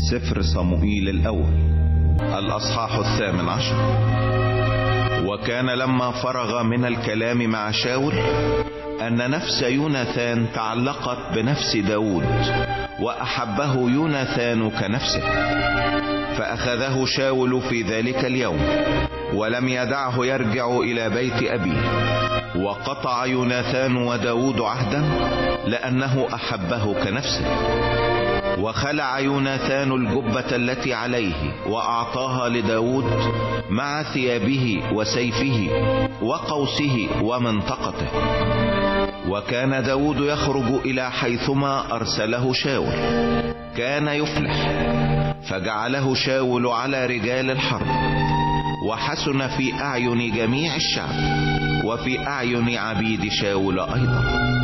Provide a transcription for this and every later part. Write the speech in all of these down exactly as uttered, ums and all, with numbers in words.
سفر صموئيل الأول الأصحاح الثامن عشر. وكان لما فرغ من الكلام مع شاول أن نفس يوناثان تعلقت بنفس داود، وأحبه يوناثان كنفسه، فأخذه شاول في ذلك اليوم ولم يدعه يرجع إلى بيت أبيه. وقطع يوناثان وداود عهدا لأنه أحبه كنفسه. وخلع يوناثان الجبة التي عليه وأعطاها لداود مع ثيابه وسيفه وقوسه ومنطقته. وكان داود يخرج إلى حيثما أرسله شاول، كان يفلح، فجعله شاول على رجال الحرب، وحسن في أعين جميع الشعب وفي أعين عبيد شاول أيضا.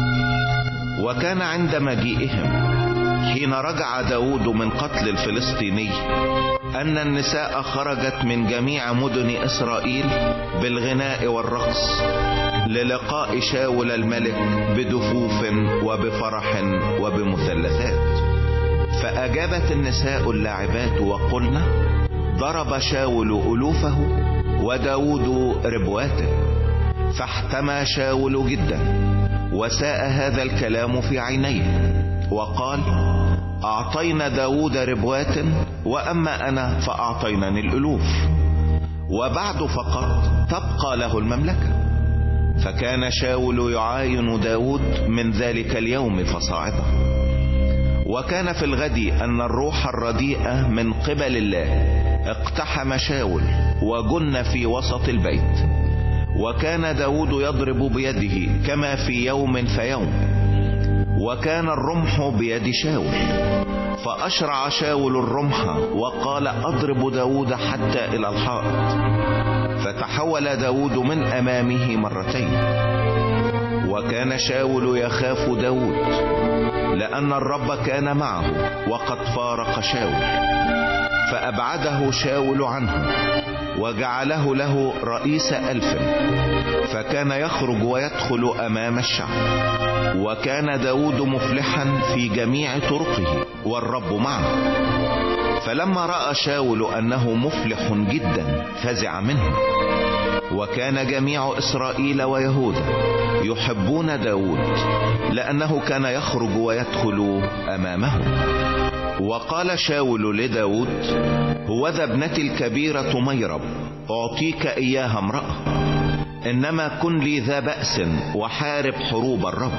وكان عند مجيئهم حين رجع داود من قتل الفلسطيني أن النساء خرجت من جميع مدن إسرائيل بالغناء والرقص للقاء شاول الملك بدفوف وبفرح وبمثلثات. فأجابت النساء اللاعبات وقلنا: ضرب شاول ألوفه وداود ربواته. فاحتمى شاول جدا وساء هذا الكلام في عينيه، وقال: أعطينا داود ربوات، وأما أنا فأعطينني الألوف، وبعد فقط تبقى له المملكة. فكان شاول يعاين داود من ذلك اليوم فصاعدا. وكان في الغد أن الروح الرديئة من قبل الله اقتحم شاول وجن في وسط البيت. وكان داود يضرب بيده كما في يوم فيوم، وكان الرمح بيد شاول. فأشرع شاول الرمح وقال: أضرب داود حتى إلى الحائط. فتحول داود من أمامه مرتين. وكان شاول يخاف داود لأن الرب كان معه وقد فارق شاول. فأبعده شاول عنه وجعله له رئيس ألف، فكان يخرج ويدخل أمام الشعب. وكان داود مفلحا في جميع طرقه والرب معه. فلما رأى شاول أنه مفلح جدا فزع منه. وكان جميع إسرائيل ويهوذا يحبون داود لأنه كان يخرج ويدخل أمامهم. وقال شاول لداود: هوذا ابنتي الكبيرة ميرب، أعطيك إياها امرأة، إنما كن لي ذا بأس وحارب حروب الرب.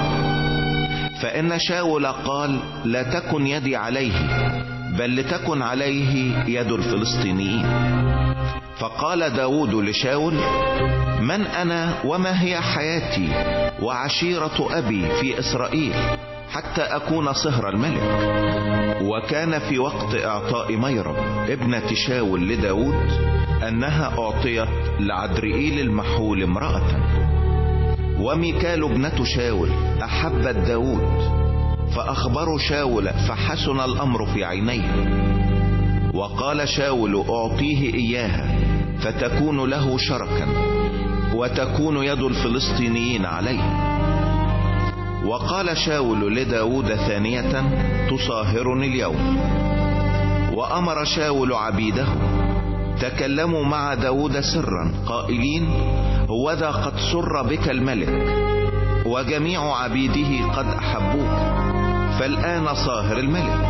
فإن شاول قال: لا تكن يدي عليه، بل لتكن عليه يد الفلسطينيين. فقال داود لشاول: من أنا وما هي حياتي وعشيرة أبي في إسرائيل حتى أكون صهر الملك؟ وكان في وقت إعطاء ميرب ابنة شاول لداود أنها أعطيت لعدرئيل المحول امرأة. وميكال ابنة شاول أحبت داود، فأخبروا شاول فحسن الأمر في عينيه. وقال شاول: أعطيه إياها فتكون له شركا، وتكون يد الفلسطينيين عليه. وقال شاول لداود ثانية: تصاهرني اليوم. وأمر شاول عبيده تكلموا مع داود سرا قائلين: هوذا قد سر بك الملك وجميع عبيده قد أحبوك، فالآن صاهر الملك.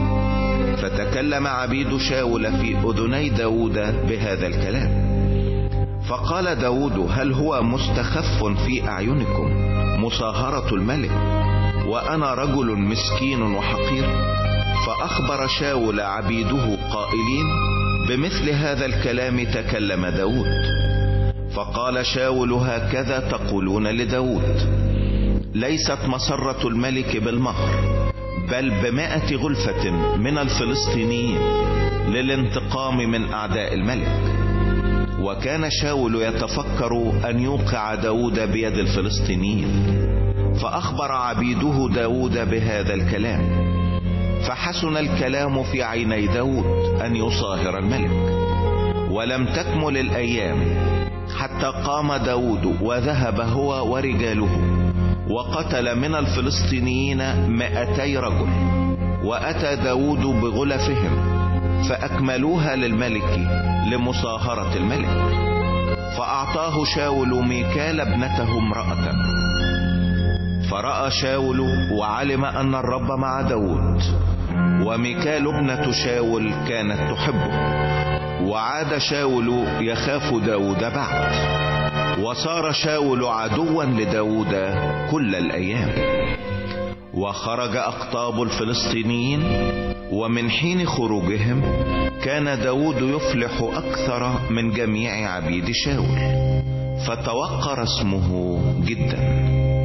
فتكلم عبيد شاول في أذني داود بهذا الكلام. فقال داود: هل هو مستخف في أعينكم مصاهرة الملك، وأنا رجل مسكين وحقير؟ فأخبر شاول عبيده قائلين: بمثل هذا الكلام تكلم داود. فقال شاول: هكذا تقولون لداود: ليست مسرة الملك بالمهر، بل بمائة غلفة من الفلسطينيين للانتقام من أعداء الملك. وكان شاول يتفكر أن يوقع داود بيد الفلسطينيين. فأخبر عبيده داود بهذا الكلام. فحسن الكلام في عيني داود أن يصاهر الملك. ولم تكمل الأيام حتى قام داود وذهب هو ورجاله وقتل من الفلسطينيين مائتي رجل. وأتى داود بغلفهم فأكملوها للملك لمصاهرة الملك. فأعطاه شاول ميكال ابنته امرأة. فرأى شاول وعلم أن الرب مع داود، وميكال ابنة شاول كانت تحبه. وعاد شاول يخاف داود بعد، وصار شاول عدوا لداود كل الأيام. وخرج أقطاب الفلسطينيين، ومن حين خروجهم كان داود يفلح أكثر من جميع عبيد شاول، فتوقر اسمه جدا.